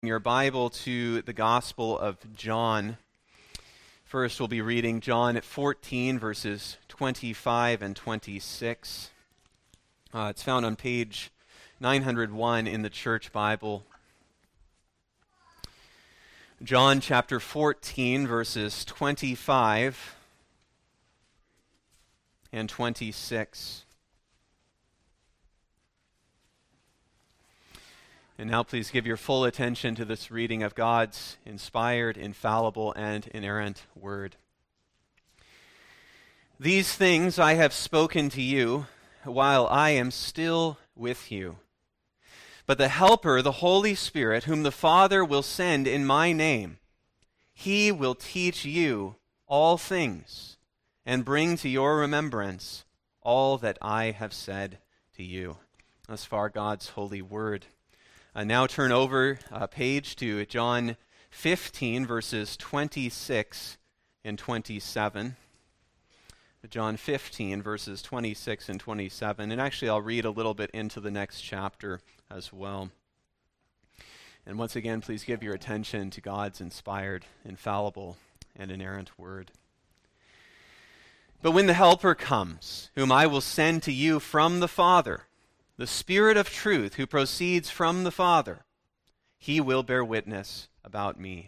Your Bible to the Gospel of John. First, we'll be reading John 14, verses 25 and 26. It's found on page 901 in the Church Bible. John chapter 14, verses 25 and 26. And now please give your full attention to this reading of God's inspired, infallible, and inerrant Word. These things I have spoken to you while I am still with you. But the Helper, the Holy Spirit, whom the Father will send in my name, he will teach you all things and bring to your remembrance all that I have said to you. Thus far, God's holy word. Now turn over a page to John 15, verses 26 and 27. John 15, verses 26 and 27. And actually, I'll read a little bit into the next chapter as well. And once again, please give your attention to God's inspired, infallible, and inerrant word. But when the Helper comes, whom I will send to you from the Father, the Spirit of truth who proceeds from the Father, he will bear witness about me.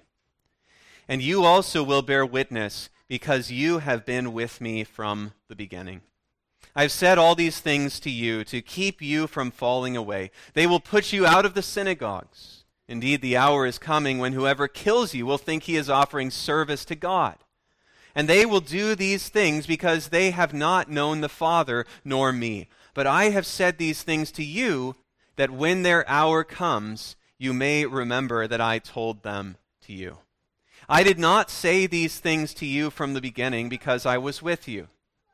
And you also will bear witness because you have been with me from the beginning. I have said all these things to you to keep you from falling away. They will put you out of the synagogues. Indeed, the hour is coming when whoever kills you will think he is offering service to God. And they will do these things because they have not known the Father nor me. But I have said these things to you, that when their hour comes, you may remember that I told them to you. I did not say these things to you from the beginning because I was with you.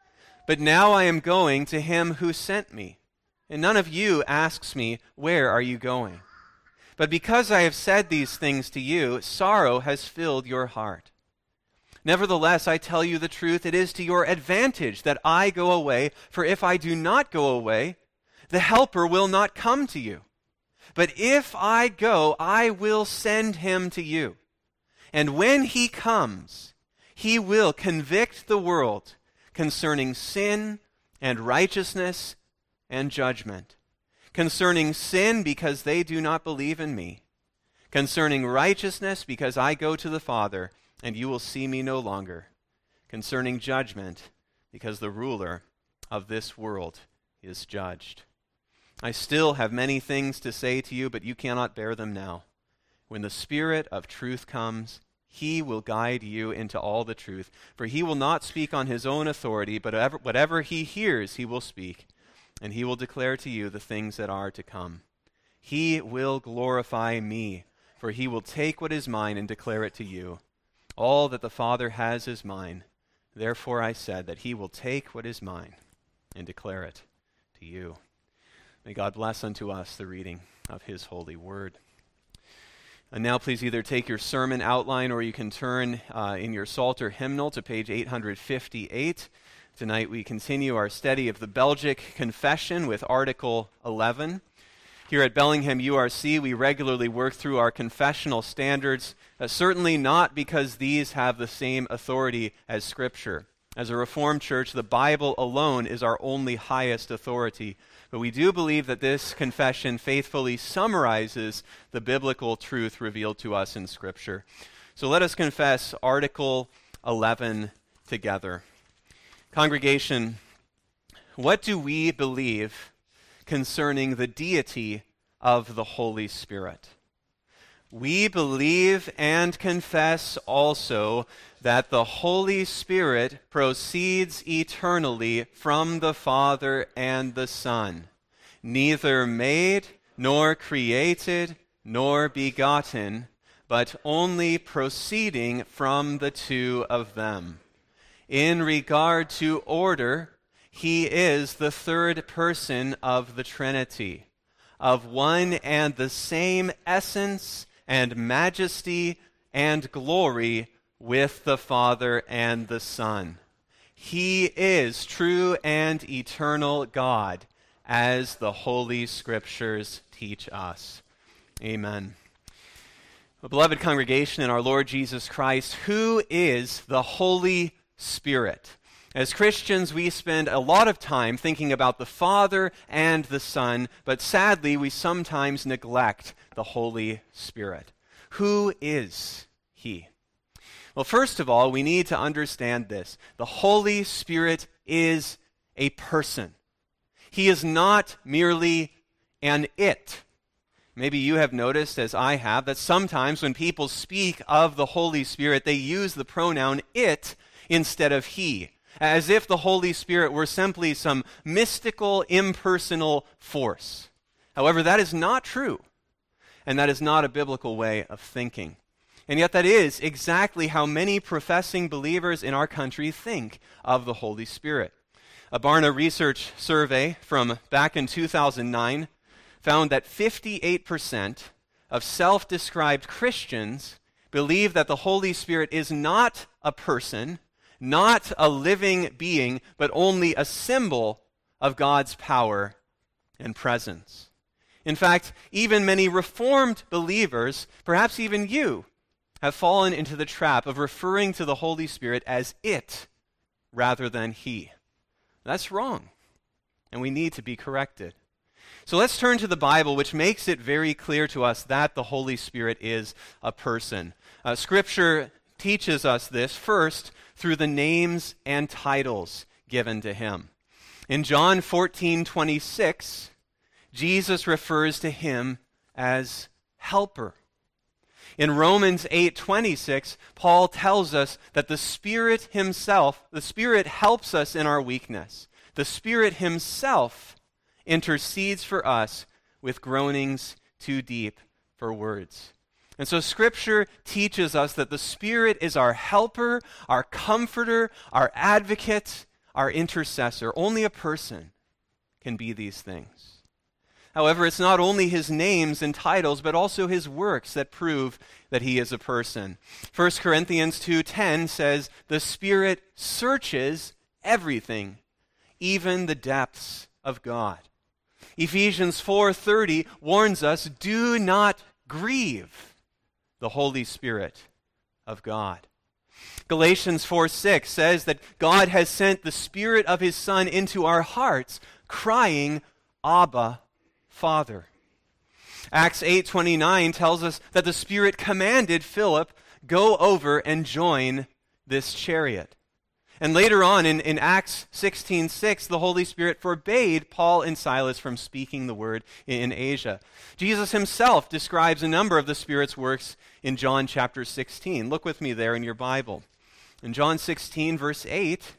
But now I am going to him who sent me, and none of you asks me, where are you going? But because I have said these things to you, sorrow has filled your heart. Nevertheless, I tell you the truth, it is to your advantage that I go away, for if I do not go away, the Helper will not come to you. But if I go, I will send him to you. And when he comes, he will convict the world concerning sin and righteousness and judgment. Concerning sin, because they do not believe in me. Concerning righteousness, because I go to the Father, and you will see me no longer. Concerning judgment, because the ruler of this world is judged. I still have many things to say to you, but you cannot bear them now. When the Spirit of truth comes, he will guide you into all the truth. For he will not speak on his own authority, but whatever he hears, he will speak. And he will declare to you the things that are to come. He will glorify me, for he will take what is mine and declare it to you. All that the Father has is mine. Therefore I said that he will take what is mine and declare it to you. May God bless unto us the reading of his holy word. And now please either take your sermon outline or you can turn in your Psalter hymnal to page 858. Tonight we continue our study of the Belgic Confession with Article 11. Here at Bellingham URC, we regularly work through our confessional standards, certainly not because these have the same authority as Scripture. As a Reformed church, the Bible alone is our only highest authority. But we do believe that this confession faithfully summarizes the biblical truth revealed to us in Scripture. So let us confess Article 11 together. Congregation, what do we believe concerning the deity of the Holy Spirit? We believe and confess also that the Holy Spirit proceeds eternally from the Father and the Son, neither made, nor created, nor begotten, but only proceeding from the two of them. In regard to order, he is the third person of the Trinity, of one and the same essence and majesty and glory with the Father and the Son. He is true and eternal God, as the Holy Scriptures teach us. Amen. Beloved congregation in our Lord Jesus Christ, who is the Holy Spirit? As Christians, we spend a lot of time thinking about the Father and the Son, but sadly, we sometimes neglect the Holy Spirit. Who is He? Well, first of all, we need to understand this. The Holy Spirit is a person. He is not merely an it. Maybe you have noticed, as I have, that sometimes when people speak of the Holy Spirit, they use the pronoun it instead of he, as if the Holy Spirit were simply some mystical, impersonal force. However, that is not true, and that is not a biblical way of thinking. And yet that is exactly how many professing believers in our country think of the Holy Spirit. A Barna Research survey from back in 2009 found that 58% of self-described Christians believe that the Holy Spirit is not a person, not a living being, but only a symbol of God's power and presence. In fact, even many Reformed believers, perhaps even you, have fallen into the trap of referring to the Holy Spirit as it rather than he. That's wrong, and we need to be corrected. So let's turn to the Bible, which makes it very clear to us that the Holy Spirit is a person. Scripture teaches us this first through the names and titles given to him. In John 14:26, Jesus refers to him as helper. In Romans 8:26, Paul tells us that the Spirit himself, the Spirit helps us in our weakness. The Spirit himself intercedes for us with groanings too deep for words. And so Scripture teaches us that the Spirit is our helper, our comforter, our advocate, our intercessor. Only a person can be these things. However, it's not only his names and titles, but also his works that prove that he is a person. 1 Corinthians 2:10 says, "The Spirit searches everything, even the depths of God." Ephesians 4:30 warns us, "Do not grieve the Holy Spirit of God." Galatians 4:6 says that God has sent the Spirit of his Son into our hearts, crying, "Abba, Father." Acts 8:29 tells us that the Spirit commanded Philip, "Go over and join this chariot." And later on in Acts 16:6, the Holy Spirit forbade Paul and Silas from speaking the word in Asia. Jesus himself describes a number of the Spirit's works in John chapter 16. Look with me there in your Bible. In John 16, verse 8,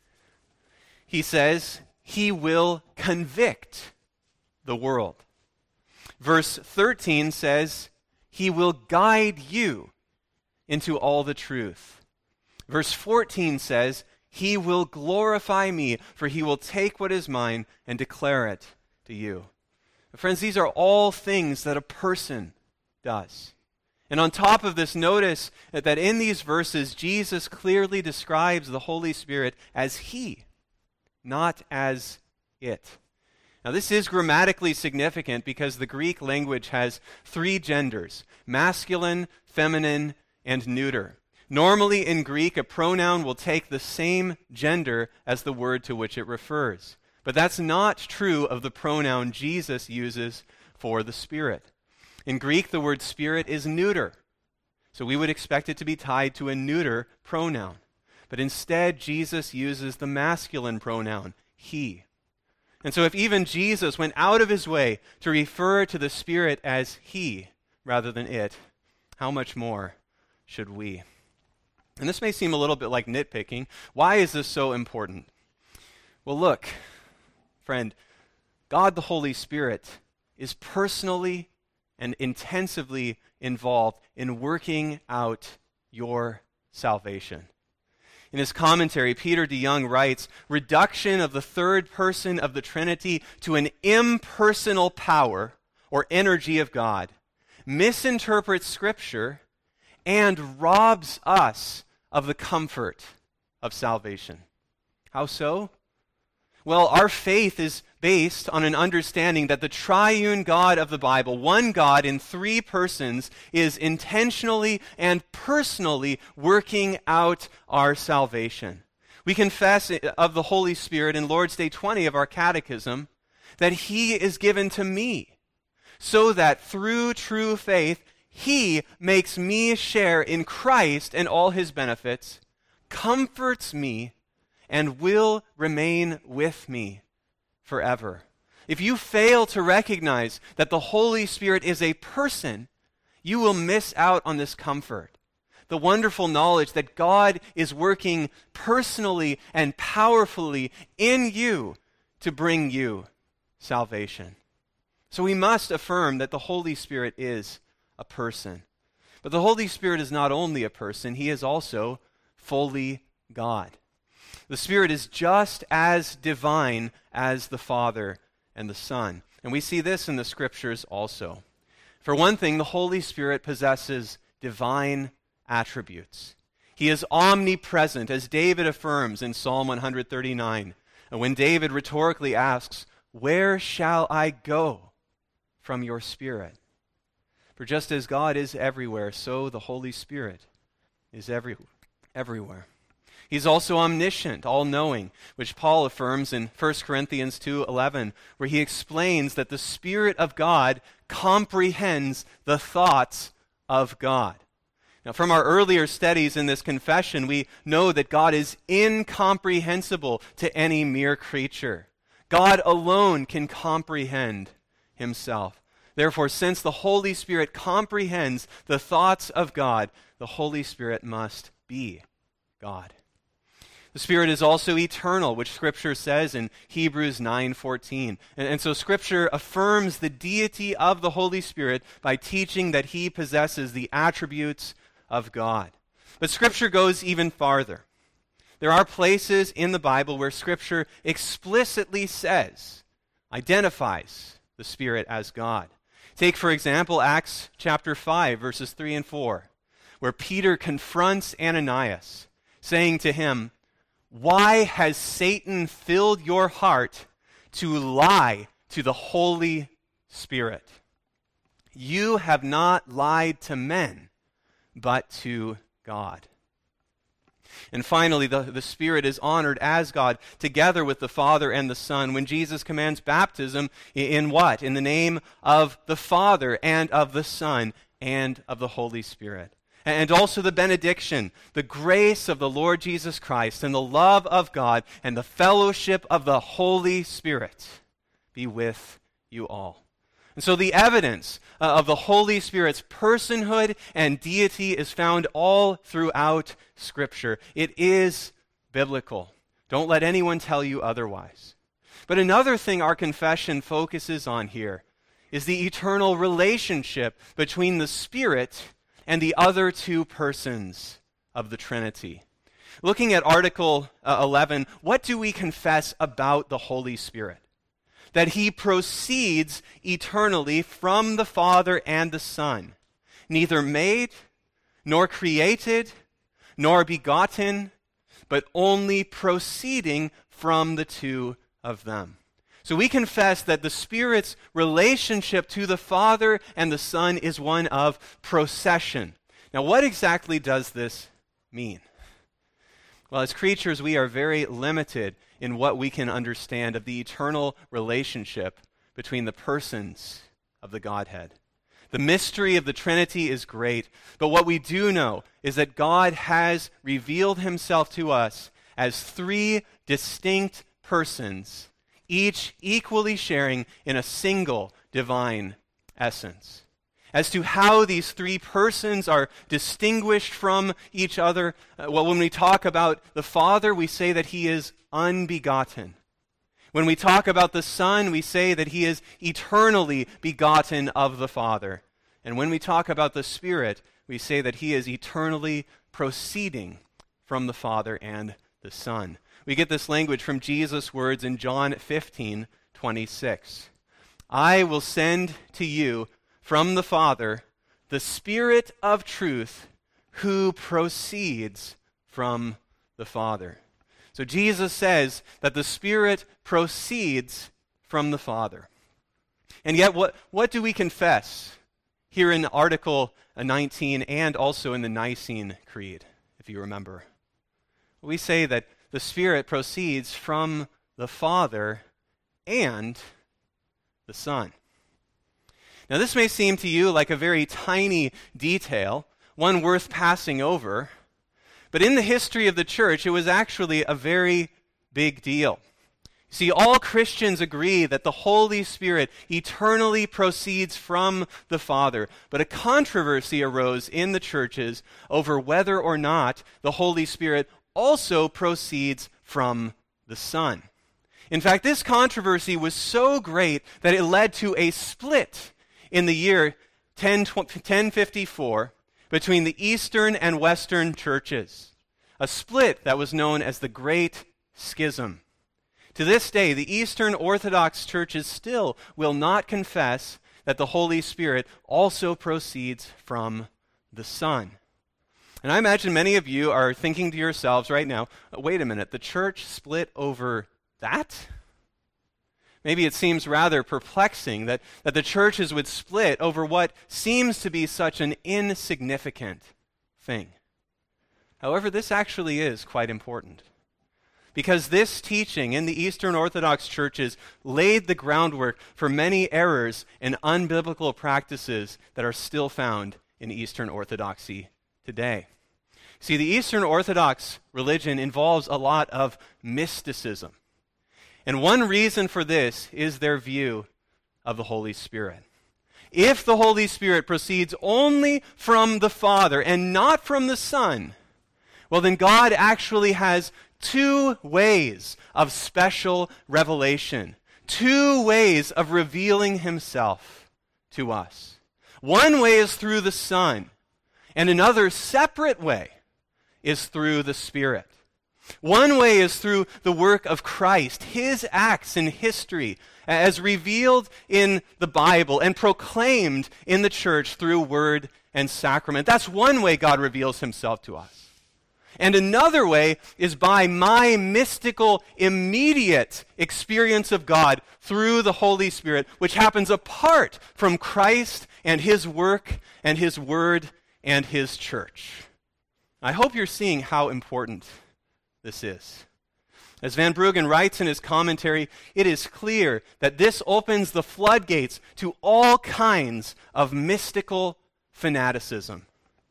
he says, "He will convict the world." Verse 13 says, "He will guide you into all the truth." Verse 14 says, "He will glorify me, for he will take what is mine and declare it to you." Friends, these are all things that a person does. And on top of this, notice that in these verses, Jesus clearly describes the Holy Spirit as he, not as it. Now, this is grammatically significant because the Greek language has three genders: masculine, feminine, and neuter. Normally in Greek, a pronoun will take the same gender as the word to which it refers. But that's not true of the pronoun Jesus uses for the Spirit. In Greek, the word Spirit is neuter. So we would expect it to be tied to a neuter pronoun. But instead, Jesus uses the masculine pronoun, he. And so if even Jesus went out of his way to refer to the Spirit as he rather than it, how much more should we? And this may seem a little bit like nitpicking. Why is this so important? Well, look, friend, God the Holy Spirit is personally and intensively involved in working out your salvation. In his commentary, Peter DeYoung writes, "Reduction of the third person of the Trinity to an impersonal power or energy of God misinterprets Scripture and robs us of the comfort of salvation." How so? Well, our faith is based on an understanding that the triune God of the Bible, one God in three persons, is intentionally and personally working out our salvation. We confess of the Holy Spirit in Lord's Day 20 of our Catechism that He is given to me, so that through true faith, He makes me share in Christ and all His benefits, comforts me, and will remain with me forever. If you fail to recognize that the Holy Spirit is a person, you will miss out on this comfort, the wonderful knowledge that God is working personally and powerfully in you to bring you salvation. So we must affirm that the Holy Spirit is a person. But the Holy Spirit is not only a person, He is also fully God. The Spirit is just as divine as the Father and the Son. And we see this in the Scriptures also. For one thing, the Holy Spirit possesses divine attributes. He is omnipresent, as David affirms in Psalm 139. And when David rhetorically asks, "Where shall I go from your Spirit?" For just as God is everywhere, so the Holy Spirit is everywhere. He's also omniscient, all-knowing, which Paul affirms in 1 Corinthians 2:11, where he explains that the Spirit of God comprehends the thoughts of God. Now, from our earlier studies in this confession, we know that God is incomprehensible to any mere creature. God alone can comprehend Himself. Therefore, since the Holy Spirit comprehends the thoughts of God, the Holy Spirit must be God. The Spirit is also eternal, which Scripture says in Hebrews 9:14. And so Scripture affirms the deity of the Holy Spirit by teaching that He possesses the attributes of God. But Scripture goes even farther. There are places in the Bible where Scripture explicitly identifies the Spirit as God. Take, for example, Acts chapter 5, verses 3 and 4, where Peter confronts Ananias, saying to him, "Why has Satan filled your heart to lie to the Holy Spirit? You have not lied to men, but to God." And finally, the Spirit is honored as God together with the Father and the Son when Jesus commands baptism in what? In the name of the Father and of the Son and of the Holy Spirit. And also the benediction, the grace of the Lord Jesus Christ and the love of God and the fellowship of the Holy Spirit be with you all. And so the evidence of the Holy Spirit's personhood and deity is found all throughout Scripture. It is biblical. Don't let anyone tell you otherwise. But another thing our confession focuses on here is the eternal relationship between the Spirit and the other two persons of the Trinity. Looking at Article 11, what do we confess about the Holy Spirit? That He proceeds eternally from the Father and the Son, neither made, nor created, nor begotten, but only proceeding from the two of them. So we confess that the Spirit's relationship to the Father and the Son is one of procession. Now, what exactly does this mean? Well, as creatures, we are very limited in what we can understand of the eternal relationship between the persons of the Godhead. The mystery of the Trinity is great, but what we do know is that God has revealed Himself to us as three distinct persons, each equally sharing in a single divine essence. As to how these three persons are distinguished from each other, well, when we talk about the Father, we say that He is unbegotten. When we talk about the Son, we say that He is eternally begotten of the Father. And when we talk about the Spirit, we say that He is eternally proceeding from the Father and the Son. We get this language from Jesus' words in John 15:26. "I will send to you from the Father the Spirit of truth who proceeds from the Father." So Jesus says that the Spirit proceeds from the Father. And yet, what do we confess here in Article 19 and also in the Nicene Creed, if you remember? We say that the Spirit proceeds from the Father and the Son. Now, this may seem to you like a very tiny detail, one worth passing over, but in the history of the church, it was actually a very big deal. See, all Christians agree that the Holy Spirit eternally proceeds from the Father, but a controversy arose in the churches over whether or not the Holy Spirit also proceeds from the Son. In fact, this controversy was so great that it led to a split in the year 1054 between the Eastern and Western churches, a split that was known as the Great Schism. To this day, the Eastern Orthodox churches still will not confess that the Holy Spirit also proceeds from the Son. And I imagine many of you are thinking to yourselves right now, wait a minute, the church split over that? Maybe it seems rather perplexing that the churches would split over what seems to be such an insignificant thing. However, this actually is quite important, because this teaching in the Eastern Orthodox churches laid the groundwork for many errors and unbiblical practices that are still found in Eastern Orthodoxy today. See, the Eastern Orthodox religion involves a lot of mysticism. And one reason for this is their view of the Holy Spirit. If the Holy Spirit proceeds only from the Father and not from the Son, well, then God actually has two ways of special revelation, two ways of revealing himself to us. One way is through the Son, and another separate way is through the Spirit. One way is through the work of Christ, his acts in history, as revealed in the Bible and proclaimed in the church through word and sacrament. That's one way God reveals himself to us. And another way is by my mystical, immediate experience of God through the Holy Spirit, which happens apart from Christ and his work and his word and his church. I hope you're seeing how important this is. As Van Bruggen writes in his commentary, it is clear that this opens the floodgates to all kinds of mystical fanaticism.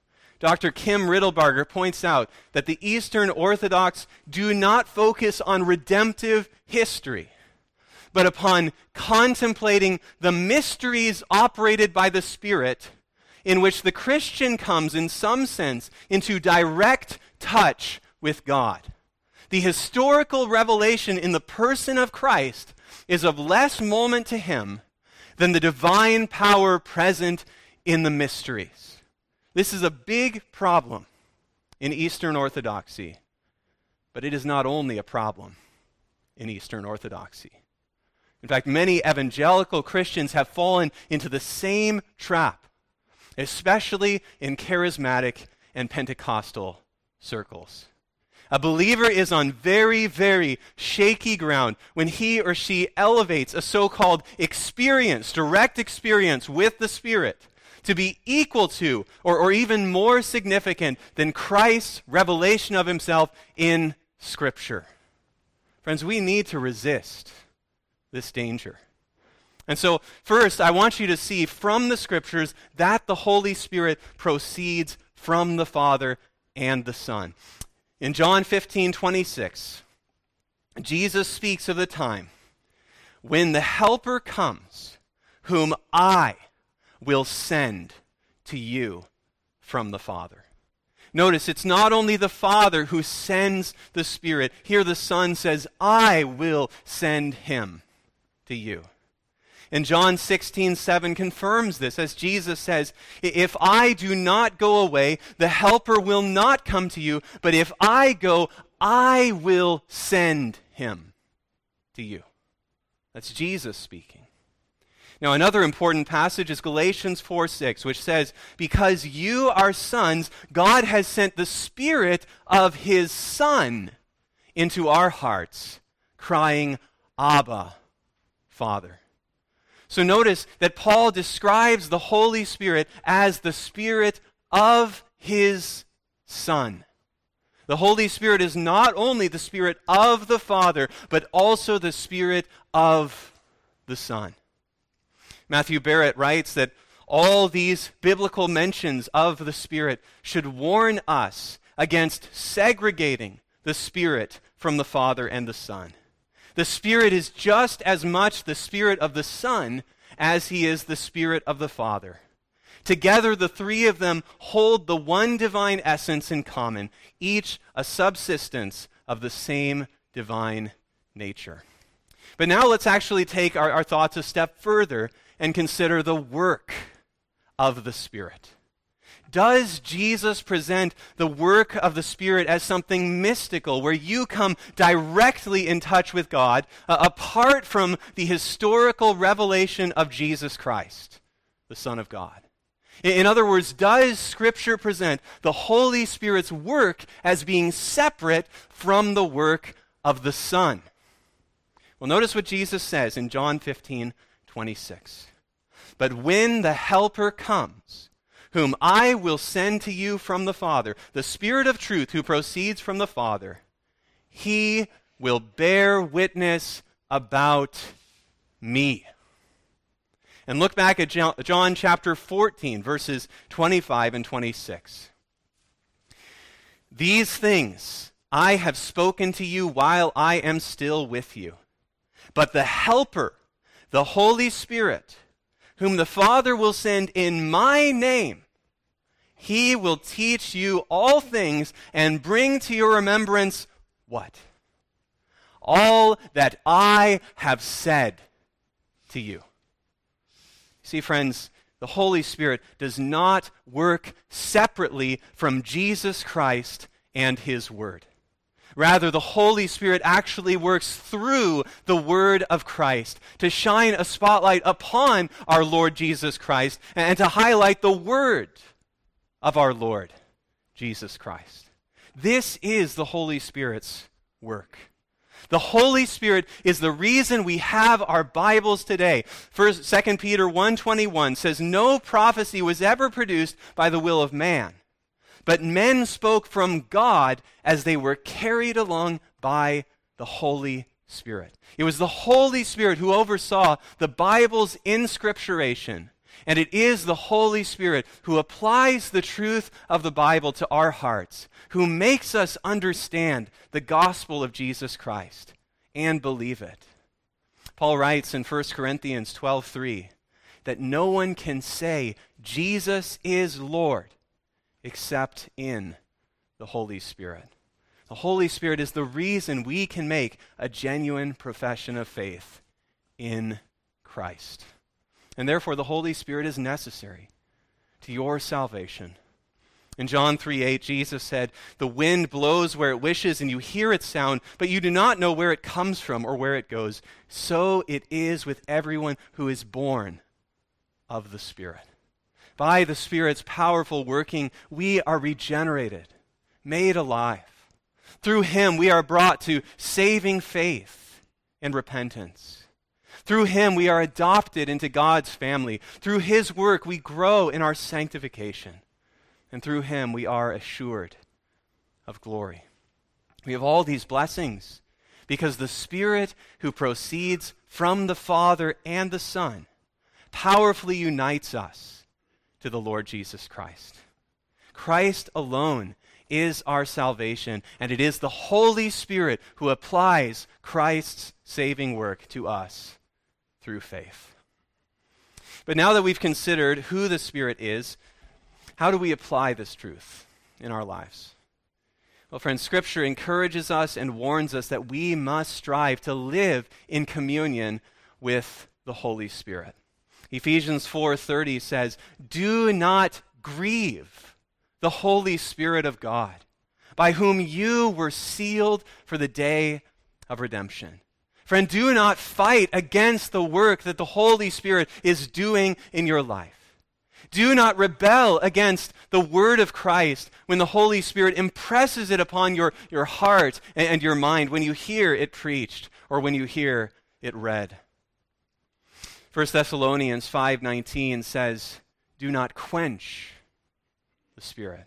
Dr. Kim Riddlebarger points out that the Eastern Orthodox do not focus on redemptive history, but upon contemplating the mysteries operated by the Spirit, in which the Christian comes, in some sense, into direct touch with God. The historical revelation in the person of Christ is of less moment to him than the divine power present in the mysteries. This is a big problem in Eastern Orthodoxy, but it is not only a problem in Eastern Orthodoxy. In fact, many evangelical Christians have fallen into the same trap, especially in charismatic and Pentecostal circles. A believer is on very, very shaky ground when he or she elevates a so-called experience, direct experience with the Spirit, to be equal to or even more significant than Christ's revelation of himself in Scripture. Friends, we need to resist this danger. And so, first, I want you to see from the Scriptures that the Holy Spirit proceeds from the Father and the Son. In John 15:26, Jesus speaks of the time when the Helper comes, whom I will send to you from the Father. Notice, it's not only the Father who sends the Spirit. Here the Son says, I will send him to you. And John 16:7 confirms this, as Jesus says, if I do not go away, the Helper will not come to you, but if I go, I will send him to you. That's Jesus speaking. Now, another important passage is Galatians 4:6, which says, because you are sons, God has sent the Spirit of his Son into our hearts, crying, Abba, Father. So notice that Paul describes the Holy Spirit as the Spirit of his Son. The Holy Spirit is not only the Spirit of the Father, but also the Spirit of the Son. Matthew Barrett writes that all these biblical mentions of the Spirit should warn us against segregating the Spirit from the Father and the Son. The Spirit is just as much the Spirit of the Son as he is the Spirit of the Father. Together, the three of them hold the one divine essence in common, each a subsistence of the same divine nature. But now let's actually take our thoughts a step further and consider the work of the Spirit. Does Jesus present the work of the Spirit as something mystical, where you come directly in touch with God, apart from the historical revelation of Jesus Christ, the Son of God? In other words, does Scripture present the Holy Spirit's work as being separate from the work of the Son? Well, notice what Jesus says in John 15:26. But when the Helper comes, whom I will send to you from the Father, the Spirit of truth who proceeds from the Father, he will bear witness about me. And look back at John chapter 14, verses 25 and 26. These things I have spoken to you while I am still with you. But the Helper, the Holy Spirit, whom the Father will send in my name, he will teach you all things and bring to your remembrance what? All that I have said to you. See, friends, the Holy Spirit does not work separately from Jesus Christ and his Word. Rather, the Holy Spirit actually works through the Word of Christ to shine a spotlight upon our Lord Jesus Christ and to highlight the Word of our Lord Jesus Christ. This is the Holy Spirit's work. The Holy Spirit is the reason we have our Bibles today. 2 Peter 1:21 says, no prophecy was ever produced by the will of man, but men spoke from God as they were carried along by the Holy Spirit. It was the Holy Spirit who oversaw the Bible's inscripturation, and it is the Holy Spirit who applies the truth of the Bible to our hearts, who makes us understand the gospel of Jesus Christ and believe it. Paul writes in 1 Corinthians 12:3 that no one can say Jesus is Lord except in the Holy Spirit. The Holy Spirit is the reason we can make a genuine profession of faith in Christ. And therefore, the Holy Spirit is necessary to your salvation. In John 3:8, Jesus said, the wind blows where it wishes and you hear its sound, but you do not know where it comes from or where it goes. So it is with everyone who is born of the Spirit. By the Spirit's powerful working, we are regenerated, made alive. Through him, we are brought to saving faith and repentance. Through him, we are adopted into God's family. Through his work, we grow in our sanctification. And through him, we are assured of glory. We have all these blessings because the Spirit who proceeds from the Father and the Son powerfully unites us to the Lord Jesus Christ. Christ alone is our salvation, and it is the Holy Spirit who applies Christ's saving work to us through faith. But now that we've considered who the Spirit is, how do we apply this truth in our lives? Well, friends, Scripture encourages us and warns us that we must strive to live in communion with the Holy Spirit. Ephesians 4:30 says, do not grieve the Holy Spirit of God, by whom you were sealed for the day of redemption. Friend, do not fight against the work that the Holy Spirit is doing in your life. Do not rebel against the word of Christ when the Holy Spirit impresses it upon your heart and your mind when you hear it preached or when you hear it read. 1 Thessalonians 5:19 says, do not quench the Spirit.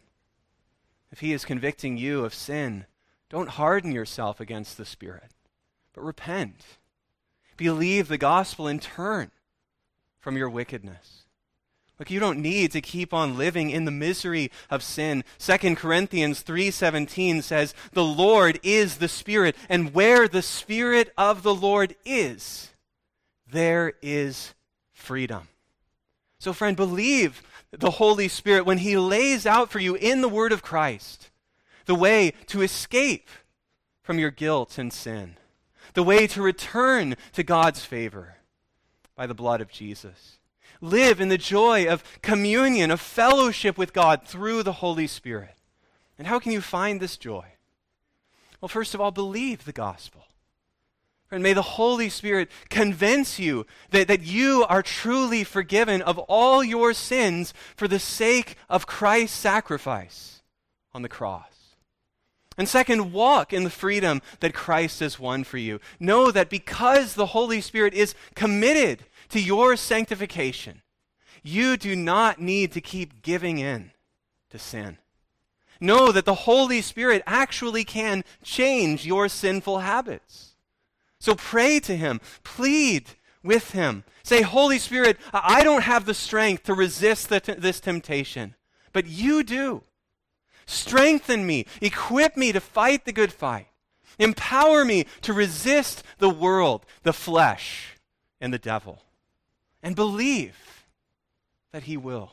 If he is convicting you of sin, don't harden yourself against the Spirit, but repent. Believe the gospel and turn from your wickedness. Look, you don't need to keep on living in the misery of sin. 2 Corinthians 3:17 says, the Lord is the Spirit, and where the Spirit of the Lord is, there is freedom. So friend, believe the Holy Spirit when he lays out for you in the word of Christ the way to escape from your guilt and sin, the way to return to God's favor by the blood of Jesus. Live in the joy of communion, of fellowship with God through the Holy Spirit. And how can you find this joy? Well, first of all, believe the gospel. And may the Holy Spirit convince you that you are truly forgiven of all your sins for the sake of Christ's sacrifice on the cross. And second, walk in the freedom that Christ has won for you. Know that because the Holy Spirit is committed to your sanctification, you do not need to keep giving in to sin. Know that the Holy Spirit actually can change your sinful habits. So pray to him, plead with him. Say, Holy Spirit, I don't have the strength to resist this temptation, but you do. Strengthen me, equip me to fight the good fight. Empower me to resist the world, the flesh, and the devil. And believe that he will.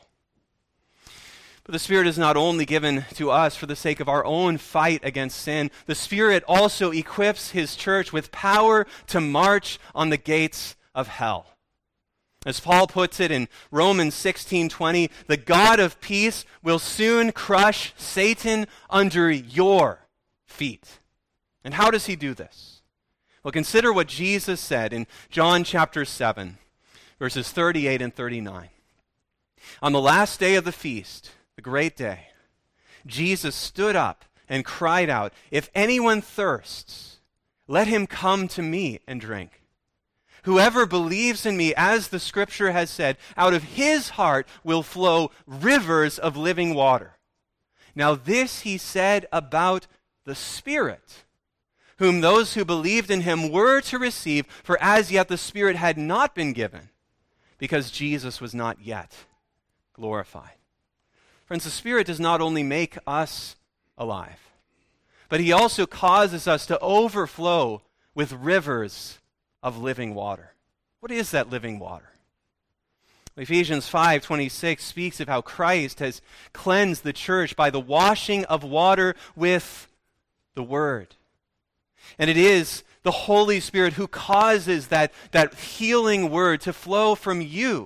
But the Spirit is not only given to us for the sake of our own fight against sin. The Spirit also equips his church with power to march on the gates of hell. As Paul puts it in Romans 16:20, the God of peace will soon crush Satan under your feet. And how does he do this? Well, consider what Jesus said in John chapter 7, verses 38 and 39. On the last day of the feast, the great day, Jesus stood up and cried out, if anyone thirsts, let him come to me and drink. Whoever believes in me, as the scripture has said, out of his heart will flow rivers of living water. Now this he said about the Spirit, whom those who believed in him were to receive, for as yet the Spirit had not been given, because Jesus was not yet glorified. Friends, the Spirit does not only make us alive, but he also causes us to overflow with rivers of living water. What is that living water? Ephesians 5:26 speaks of how Christ has cleansed the church by the washing of water with the Word. And it is the Holy Spirit who causes that healing word to flow from you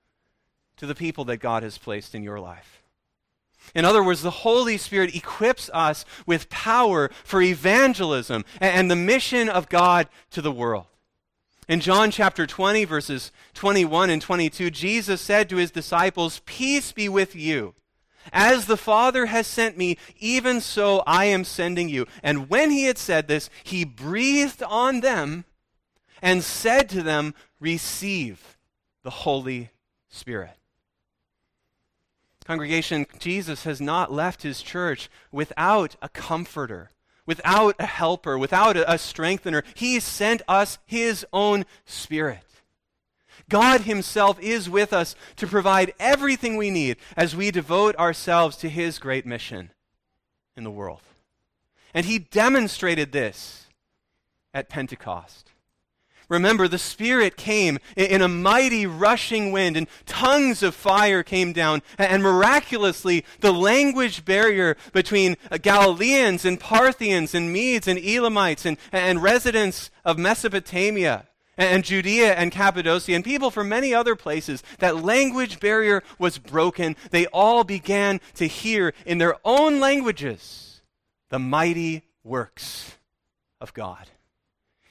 to the people that God has placed in your life. In other words, the Holy Spirit equips us with power for evangelism and the mission of God to the world. In John chapter 20, verses 21 and 22, Jesus said to his disciples, peace be with you. As the Father has sent me, even so I am sending you. And when he had said this, he breathed on them and said to them, receive the Holy Spirit. Congregation, Jesus has not left his church without a comforter, without a helper, without a strengthener. He sent us his own Spirit. God himself is with us to provide everything we need as we devote ourselves to his great mission in the world. And he demonstrated this at Pentecost. Remember, the Spirit came in a mighty rushing wind, and tongues of fire came down, and miraculously the language barrier between Galileans and Parthians and Medes and Elamites and residents of Mesopotamia and Judea and Cappadocia and people from many other places, that language barrier was broken. They all began to hear in their own languages the mighty works of God.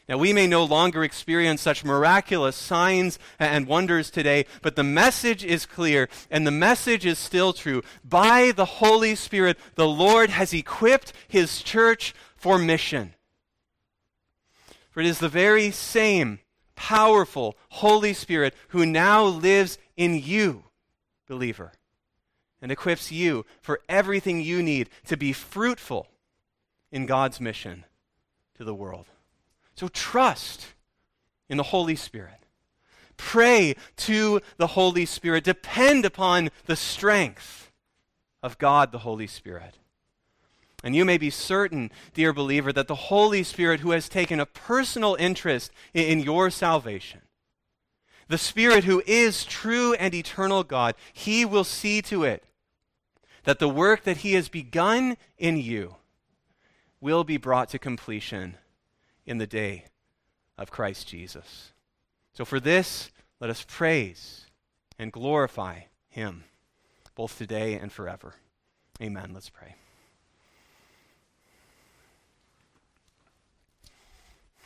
Now, we may no longer experience such miraculous signs and wonders today, but the message is clear, and the message is still true. By the Holy Spirit, the Lord has equipped his church for mission. For it is the very same powerful Holy Spirit who now lives in you, believer, and equips you for everything you need to be fruitful in God's mission to the world. So trust in the Holy Spirit. Pray to the Holy Spirit. Depend upon the strength of God, the Holy Spirit. And you may be certain, dear believer, that the Holy Spirit, who has taken a personal interest in your salvation, the Spirit who is true and eternal God, he will see to it that the work that he has begun in you will be brought to completion in the day of Christ Jesus. So for this, let us praise and glorify him, both today and forever. Amen. Let's pray.